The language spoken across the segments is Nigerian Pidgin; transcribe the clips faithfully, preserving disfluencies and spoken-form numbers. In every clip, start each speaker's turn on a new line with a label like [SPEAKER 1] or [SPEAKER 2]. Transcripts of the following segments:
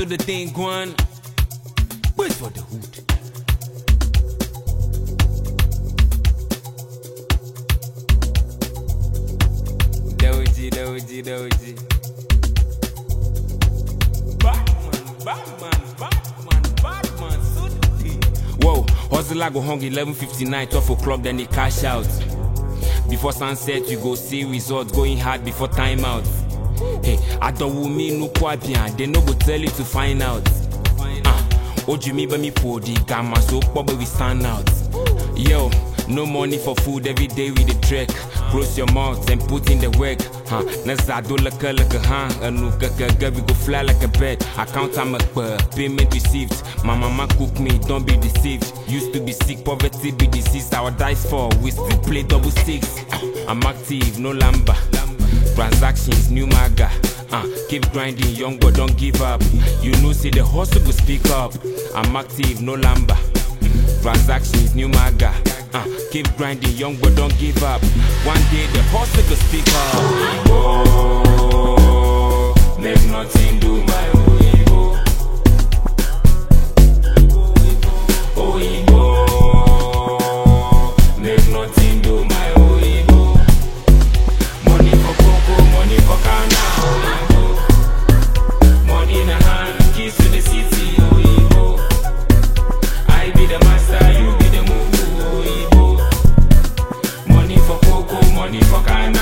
[SPEAKER 1] the thing going. Wait for the hood. Doji, doji, doji. Batman, Batman, Batman, Batman, so the thing. Whoa, hustler go hung eleven fifty-nine, twelve o'clock, then he cash out. Before sunset, you go see results, going hard before timeout. Hey, I don't mean no quabian, they no go tell you to find out. Ah, uh, Oju me by me for the gamma, so probably we stand out. Yo, no money for food every day with the trek. Close your mouth and put in the work. Huh? Nasa do like a like a hand. Anu gaga we go fly like a bird. Account I'm a payment received. My mama cook me, don't be deceived. Used to be sick, poverty be disease. Our dice for, we still play double six. I'm active, no lamba. Transactions, new maga. Uh, keep grinding, young but don't give up. You know, see the hustle go speak up. I'm active, no lamba. Transactions, new maga. Uh, keep grinding, young but don't give up. One day the hustle go speak up. Oh, make nothing do my Oyibo. Oyibo, make nothing do my Oyibo. Money for cocoa, money for Ghana. Oyibo, money in the hand, keys to the city. Oyibo, I be the master, you be the move. Money for Ghana,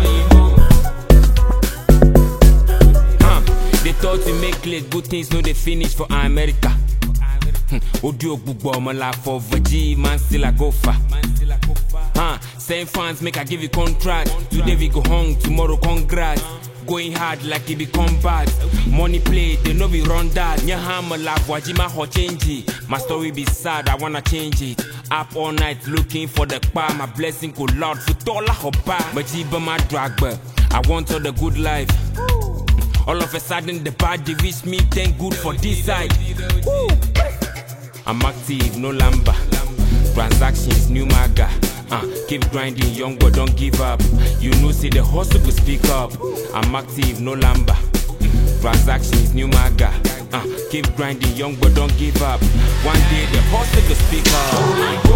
[SPEAKER 1] huh? They thought to make late, good things no they finish for America. Audio Bubo Mala for Virgie, man still a go far. Huh? Same fans make I give you contract. Today we go home, tomorrow congrats. Going hard like it be combat. Money play, they know we run that. Nyahama la wajima ho change. My story be sad, I wanna change it. Up all night looking for the bar. My blessing go loud for tola hoba. Majiba my drag, but I want all the good life. All of a sudden the bad they wish me thank good for this side. Woo. I'm active, no lamba. Transactions, new maga. Uh, keep grinding, young but don't give up. You know, see the hustle will speak up. I'm active, no lamba. Transactions, new maga. Uh, keep grinding, young but don't give up. One day the hustle will speak up.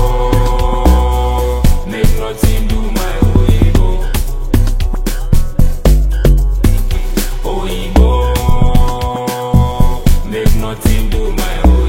[SPEAKER 1] Oyibo, make nothing do my Oyibo. Oyibo, make nothing do my Oyibo.